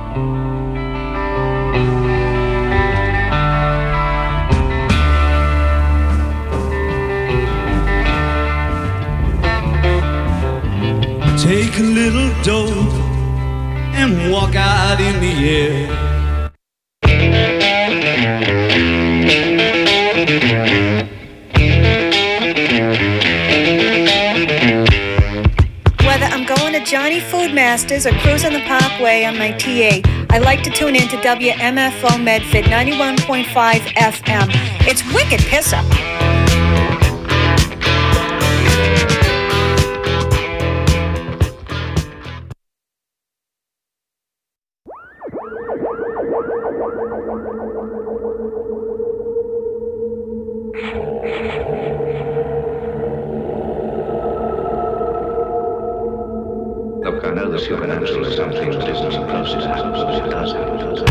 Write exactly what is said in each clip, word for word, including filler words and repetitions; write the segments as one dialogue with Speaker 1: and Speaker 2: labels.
Speaker 1: Take a little dope and walk out in the air.
Speaker 2: Whether I'm going to Johnny Food Masters or cruising the Parkway on my T A, I like to tune in to W M F O Medford ninety-one point five F M. It's wicked pisser.
Speaker 3: Look, I know the supernatural is something that isn't supposed to happen, but it does happen.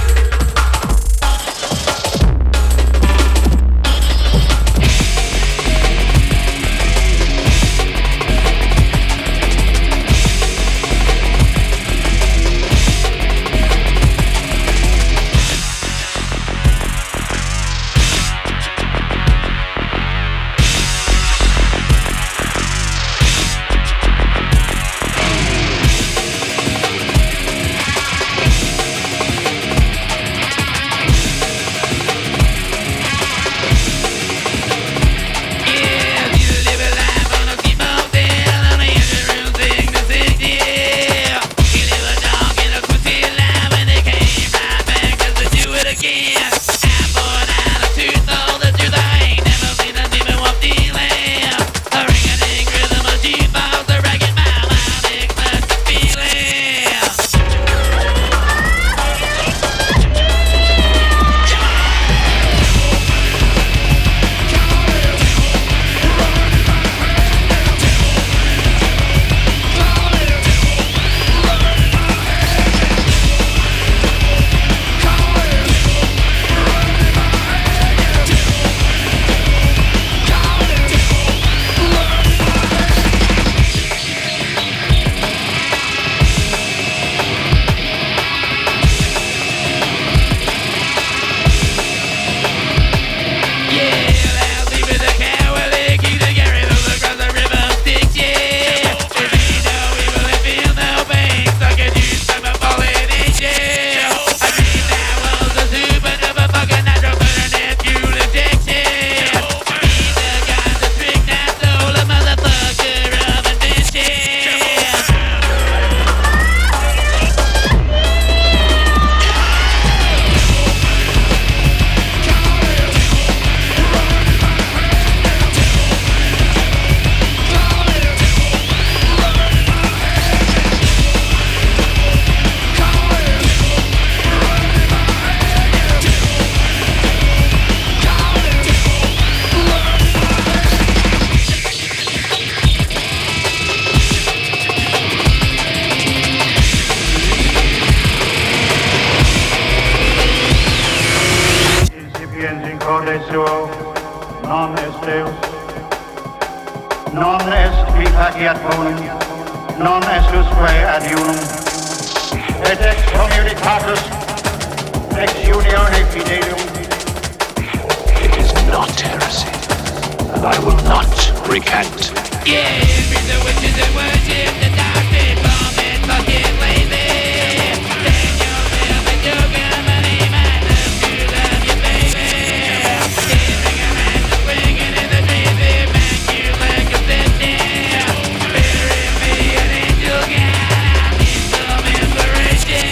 Speaker 4: non est Deus, non est qui faciat bonum, non est usque ad unum, et ex communicatus, ex unione fidelium.
Speaker 5: It is not heresy, and I will not recant.
Speaker 6: Yeah, be the witches that worship the dark people, men fucking lazy. Daniel, Bill, and Joker, money, madness, to love you, baby. Giving a man to swinging in the trees, they make you like a system. Better be an angel, God, I need some inspiration.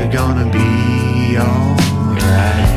Speaker 7: are gonna be alright.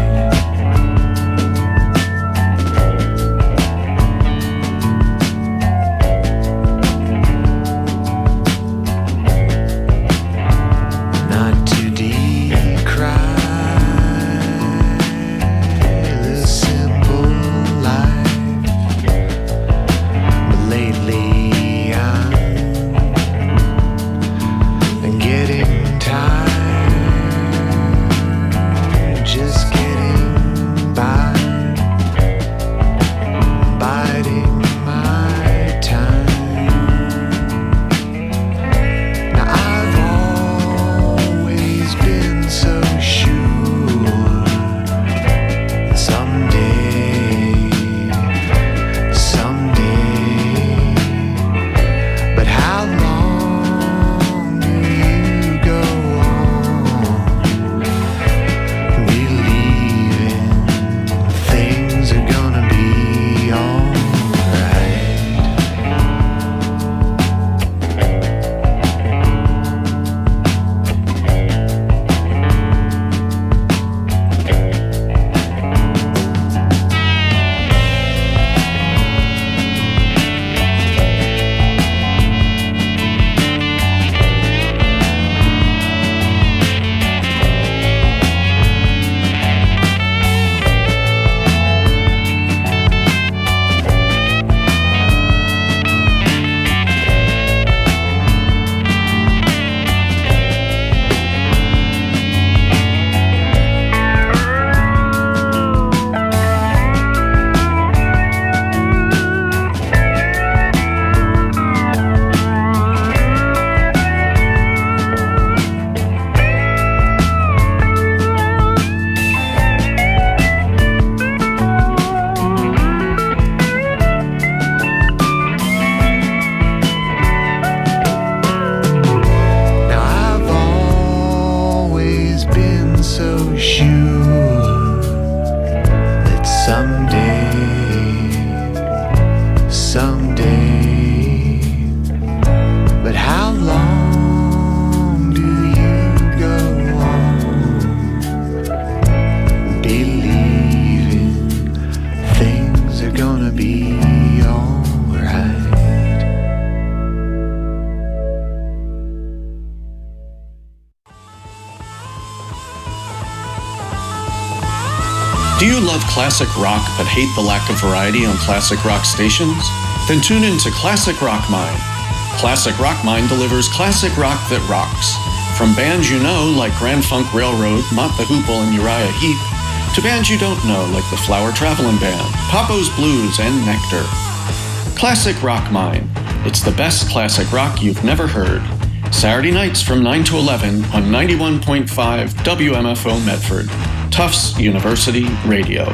Speaker 8: Do you love classic rock but hate the lack of variety on classic rock stations? Then tune in to Classic Rock Mine. Classic Rock Mine delivers classic rock that rocks. From bands you know like Grand Funk Railroad, Mott the Hoople, and Uriah Heep, to bands you don't know like the Flower Traveling Band, Papo's Blues, and Nectar. Classic Rock Mine. It's the best classic rock you've never heard. Saturday nights from nine to eleven on ninety-one point five W M F O Medford, Tufts University Radio.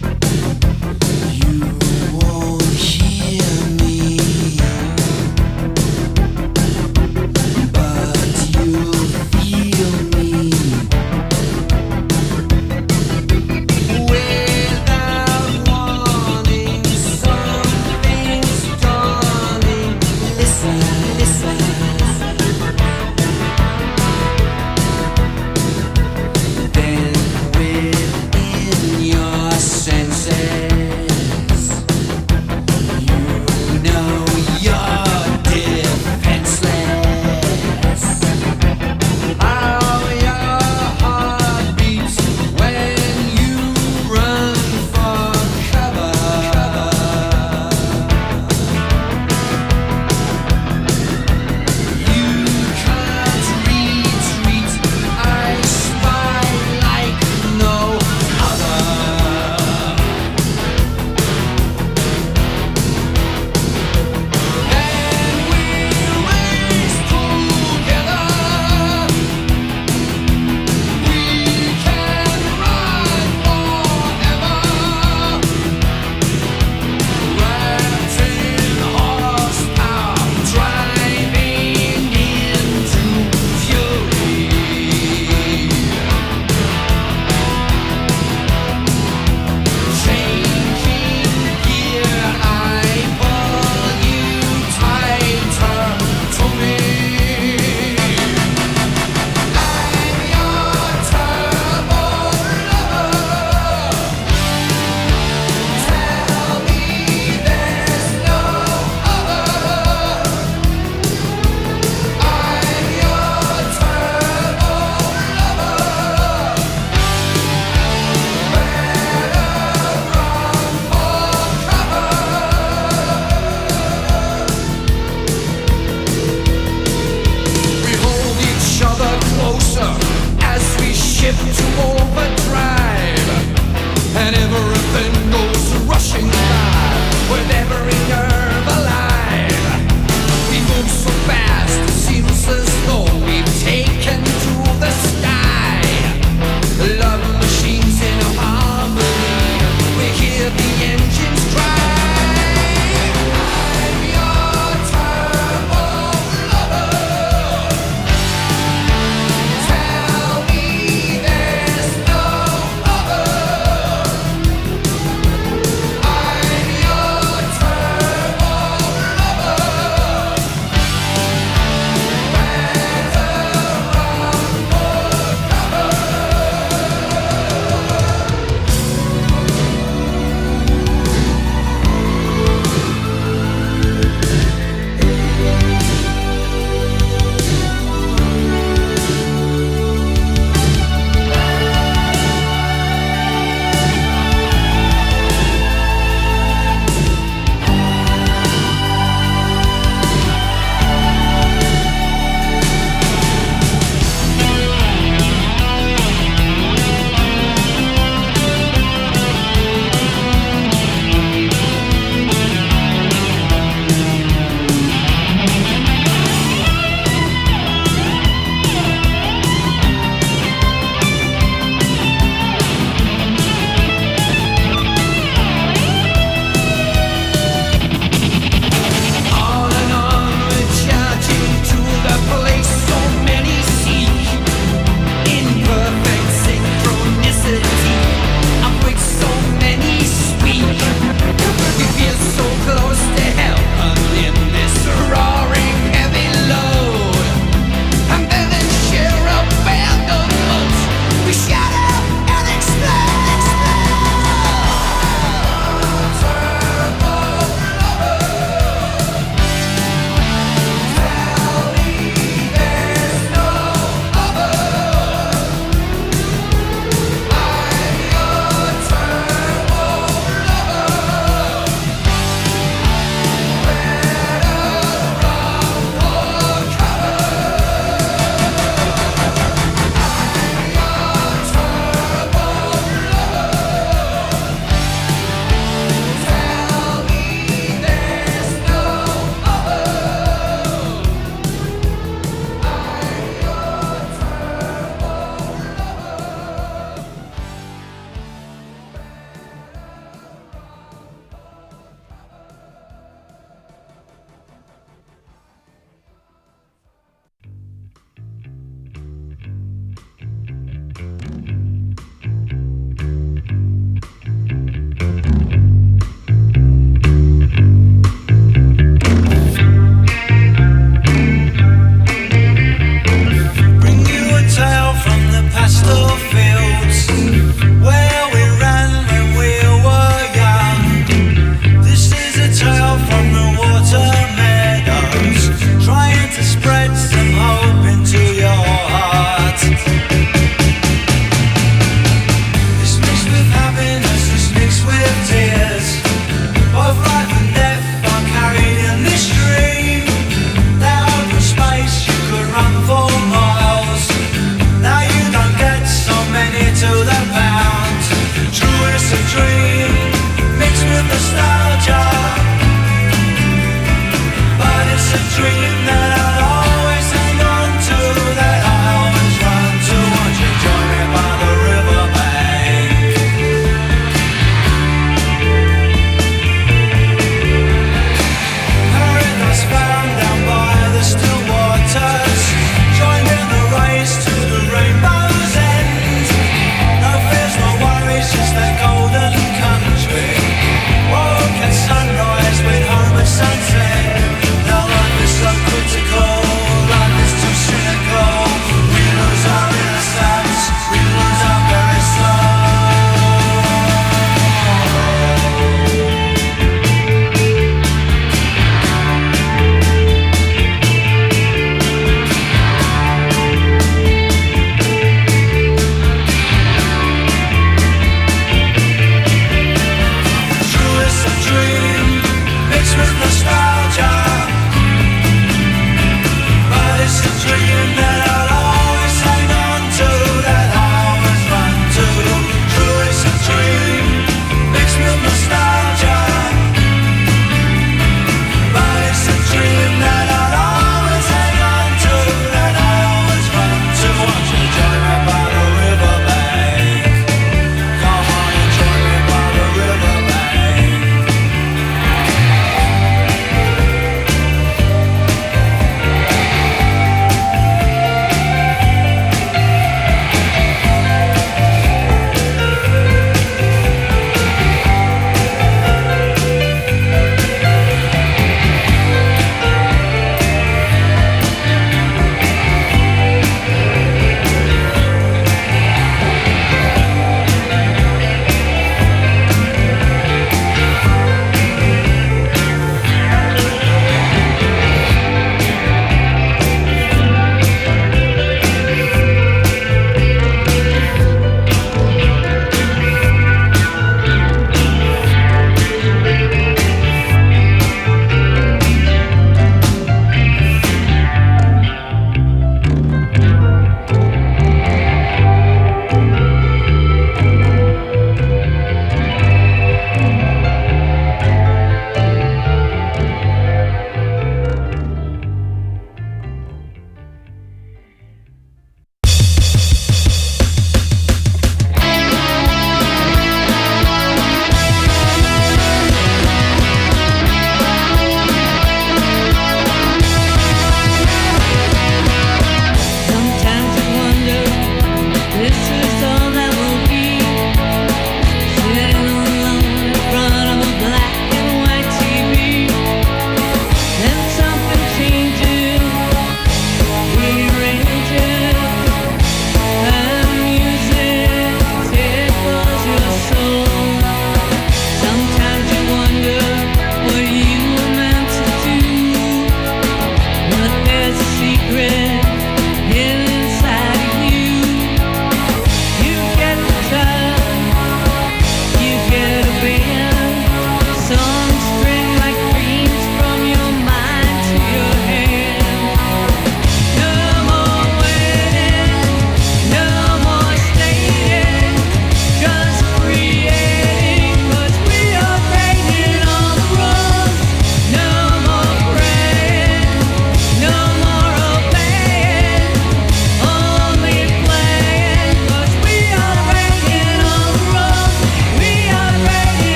Speaker 9: You won't hear me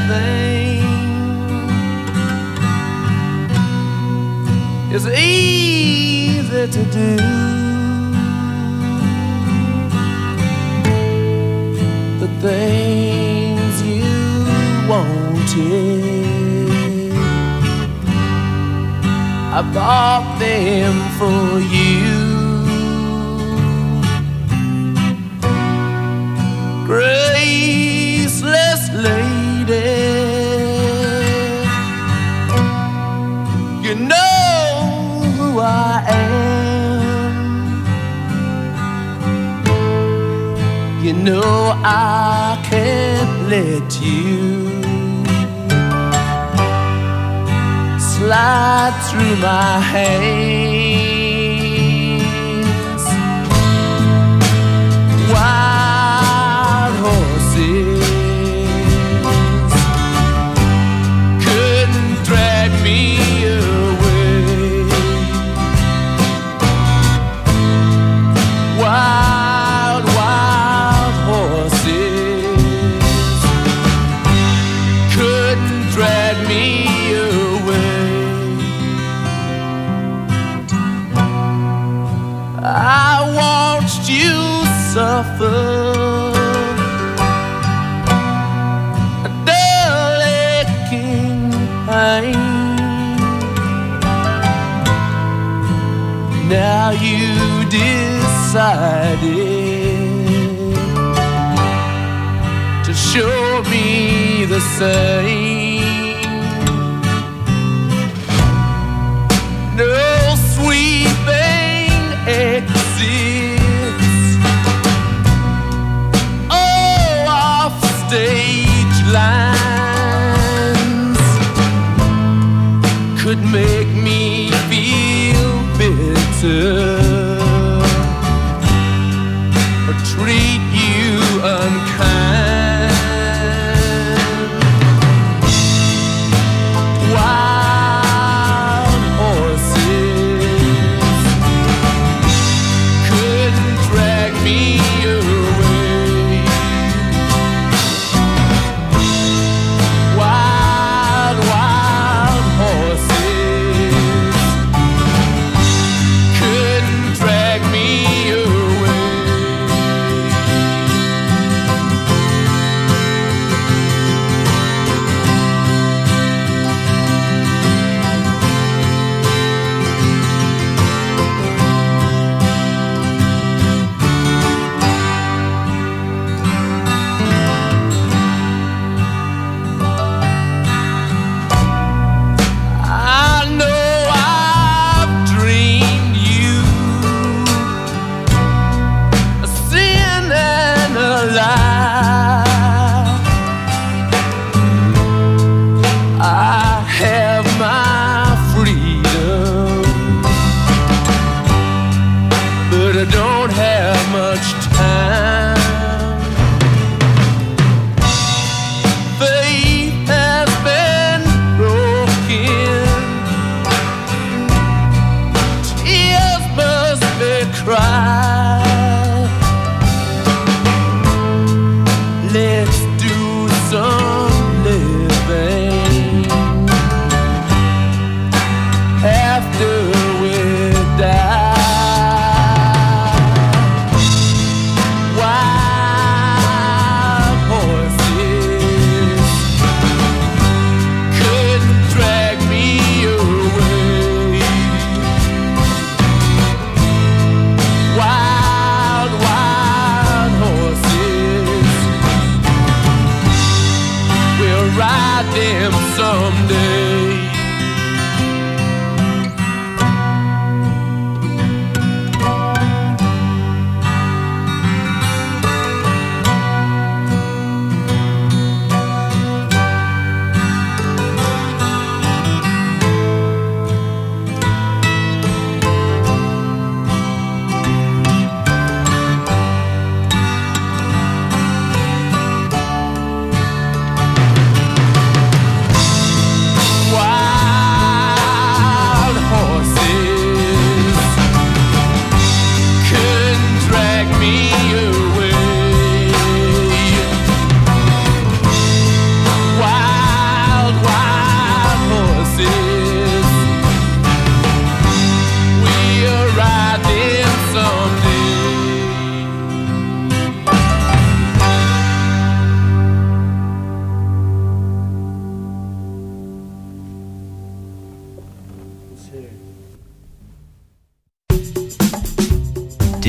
Speaker 9: living is easy to do. The things you wanted, I bought them for you. Graceless lady, you know who I am. You know I can't let you slide through my hands. Wild horses couldn't drag me away. Wild, wild horses couldn't drag me away. I watched you suffer a dull aching pain. Now you decided to show me the same. No sweeping exits, oh, off stage lines could make me feel bitter or treat you unkind. Wild horses couldn't drag me away. Wild, wild horses couldn't drag me away. I know I've dreamed you a sin and a lie. I have my freedom, but I don't have much time. Faith has been broken, tears must be cried. Let's do some living after we die. Wild horses couldn't drag me away. Wild, wild horses, we'll ride them someday.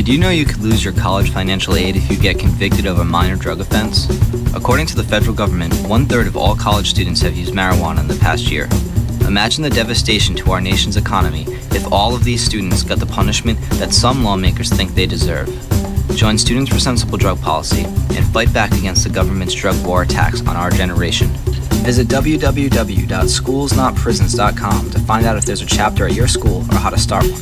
Speaker 10: Did you know you could lose your college financial aid if you get convicted of a minor drug offense? According to the federal government, one-third of all college students have used marijuana in the past year. Imagine the devastation to our nation's economy if all of these students got the punishment that some lawmakers think they deserve. Join Students for Sensible Drug Policy and fight back against the government's drug war attacks on our generation. Visit w w w dot schools not prisons dot com to find out if there's a chapter at your school or how to start one.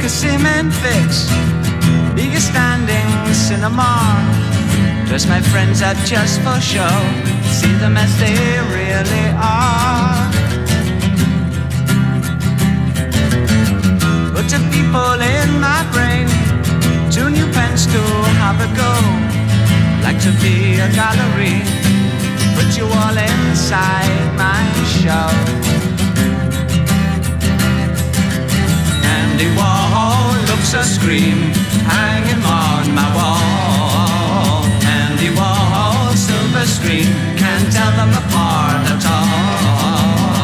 Speaker 11: a cement fix, be a standing cinema. Dress my friends up just for show, see them as they really are. Put the people in my brain, two new pens to have a go. Like to be a gallery, put you all inside my show. Andy Warhol looks a scream, hanging on my wall. Andy Warhol, silver screen, can't tell them apart at all.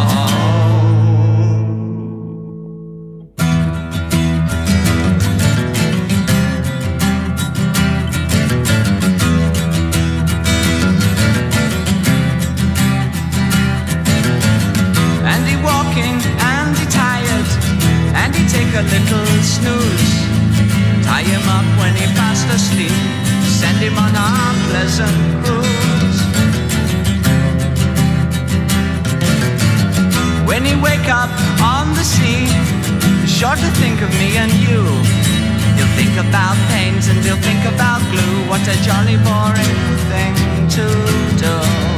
Speaker 11: Andy walking, Andy tired, Andy take a little snooze. Tie him up when he fast asleep, send him on a pleasant cruise. When he wake up on the sea, sure to think of me and you. He'll think about pains and he'll think about glue. What a jolly boring thing to do.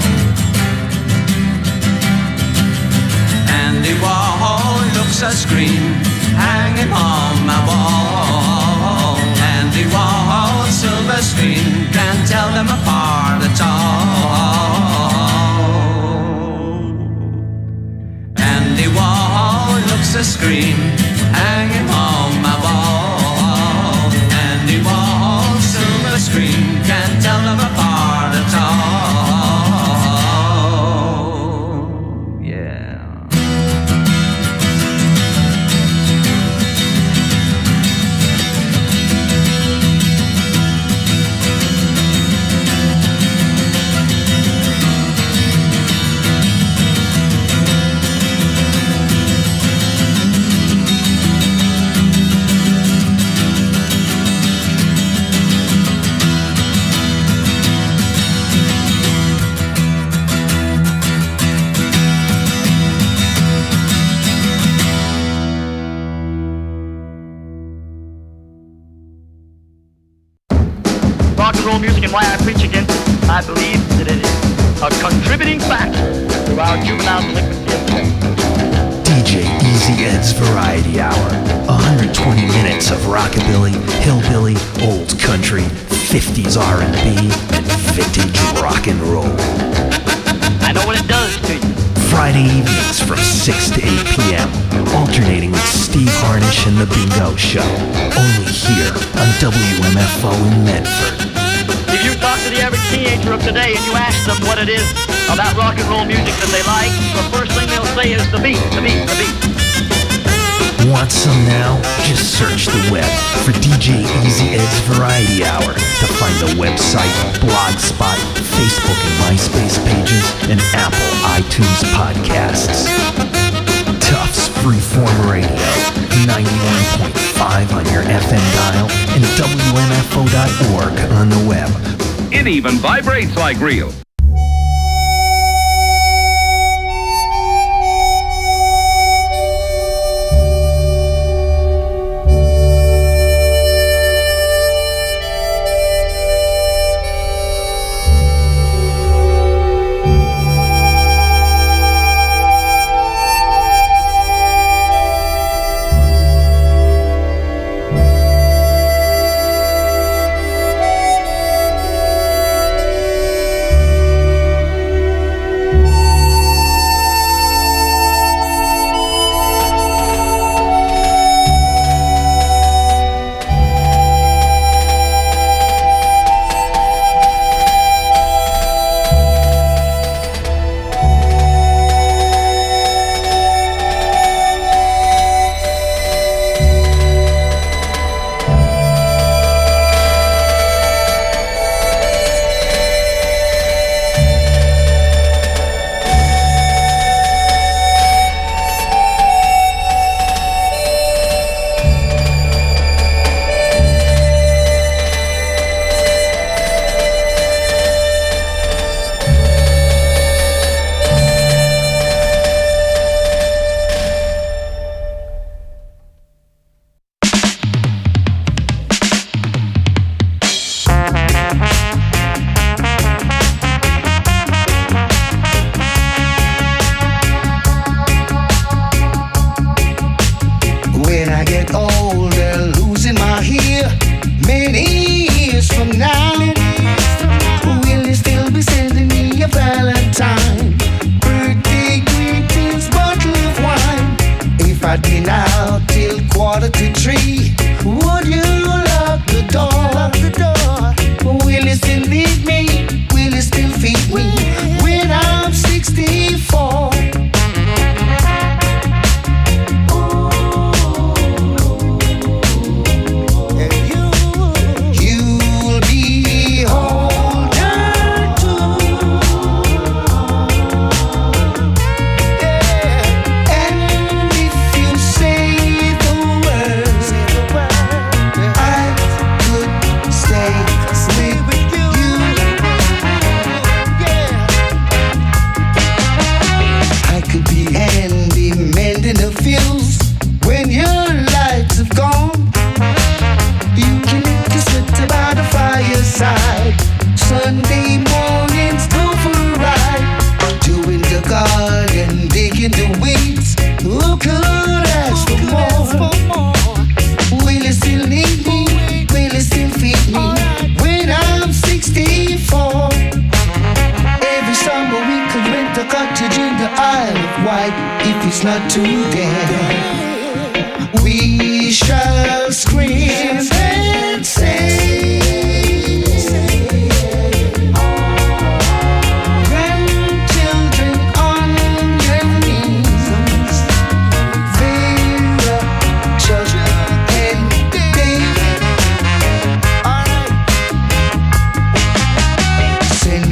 Speaker 11: Andy Warhol looks a scream, hanging on my wall. Andy Warhol, silver screen, can't tell them apart at all. Andy Warhol looks a scream, hanging on my wall. Andy Warhol, silver screen, can't tell them apart at all.
Speaker 12: Music and why I preach against it. I believe that it is a contributing factor to our juvenile delinquency of today.
Speaker 13: D J Easy Ed's Variety Hour. one hundred twenty minutes of rockabilly, hillbilly, old country, fifties R and B, and vintage rock and roll.
Speaker 12: I know what it does to you.
Speaker 13: Friday evenings from six to eight p.m. Alternating with Steve Harnish and The Bingo Show. Only here on W M F O in Medford.
Speaker 12: If you talk to the average teenager of today and you ask them what it is about rock and roll music that they like, the first thing they'll say is the beat, the beat, the beat.
Speaker 13: Want some now? Just search the web for D J Easy Ed's Variety Hour to find the website, Blogspot, Facebook and MySpace pages, and Apple iTunes podcasts. Tufts Freeform Radio, ninety-one point five on your F M dial, and W M F O dot org on the web.
Speaker 14: It even vibrates like real.
Speaker 15: staying out till quarter to three. Would you lock the door? Lock the door. Will you still need me? Will you still feed me when I'm sixty-four? Sunday mornings go for a ride, doing the garden, digging the weeds. Who could ask for more? Will you still need me? Will you still feed me when I'm sixty-four? Every summer we could rent a cottage in the Isle of Wight if it's not too damn. We shall scream and say.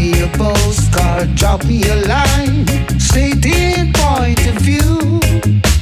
Speaker 15: Drop me a line, stating point of view.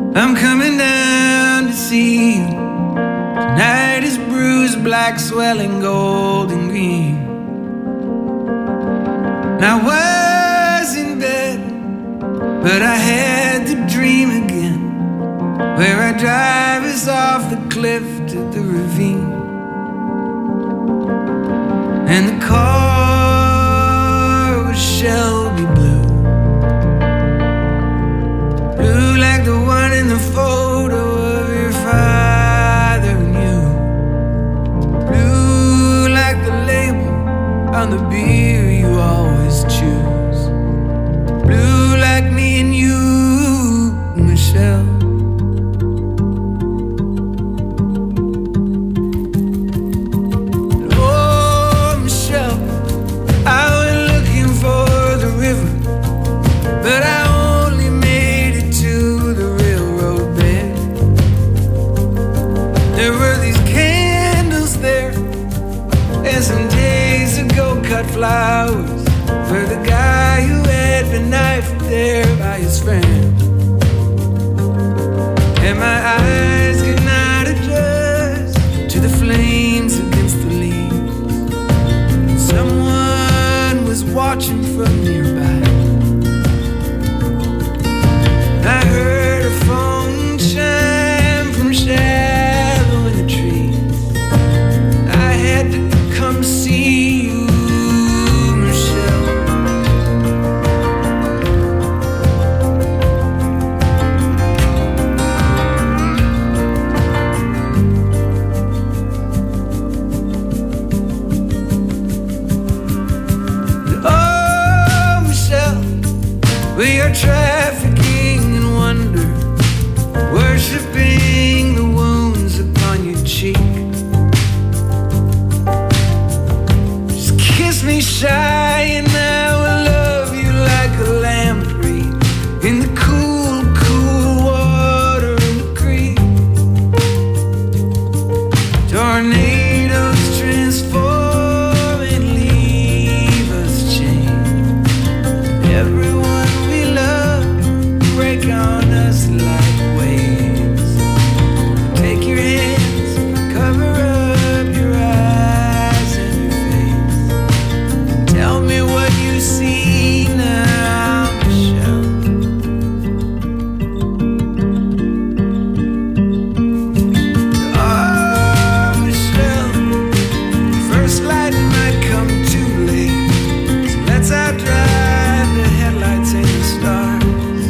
Speaker 16: I'm coming down to see you. Tonight is bruised, black, swelling, gold and green. And I was in bed, but I had to dream again, where I drive us off the cliff to the ravine. And the car was Shelby blue, blue like the one in the photo of your father and you, blue like the label on the beer you always choose, blue like me and you, Michelle. But I only made it to the railroad bed. There were these candles there, and some days ago cut flowers for the guy who had been knifed there by his friend. And my eyes could not adjust to the flames against the leaves. Someone was watching from nearby. I heard a phone chime from shadow in the trees. I had to come see you, Michelle. Oh, Michelle, we are trafficking in wonder, worshipping the wounds upon your cheek. Just kiss me shy and I will love you like a lamprey in the cool, cool water in the creek. Tornadoes transform and leave us chained. Everyone we love break on us like waves. Take your hands, cover up your eyes and your face. Tell me what you see now, Michelle. Oh, Michelle, first light might come too late, so let's outdrive the headlights and the stars.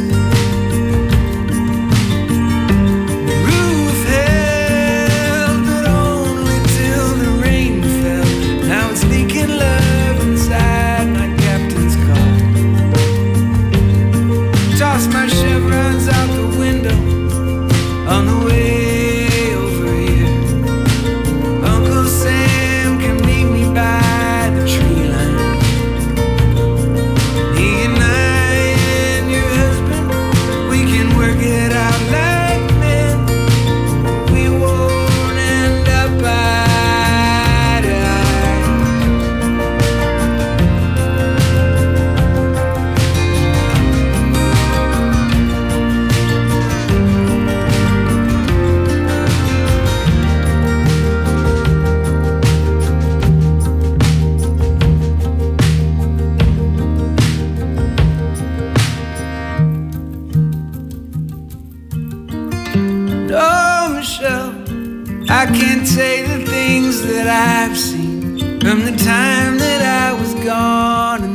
Speaker 16: Roof held, but only till the rain fell. Now it's leaking love inside my captain's car. Toss my chevrons out the window on the way over here. Uncle Sam can meet me by the tree line. He and I and your husband, we can work it out like men. We won't end up eye to eye. Oh, Michelle, I can't say the things that I've seen from the time that I was gone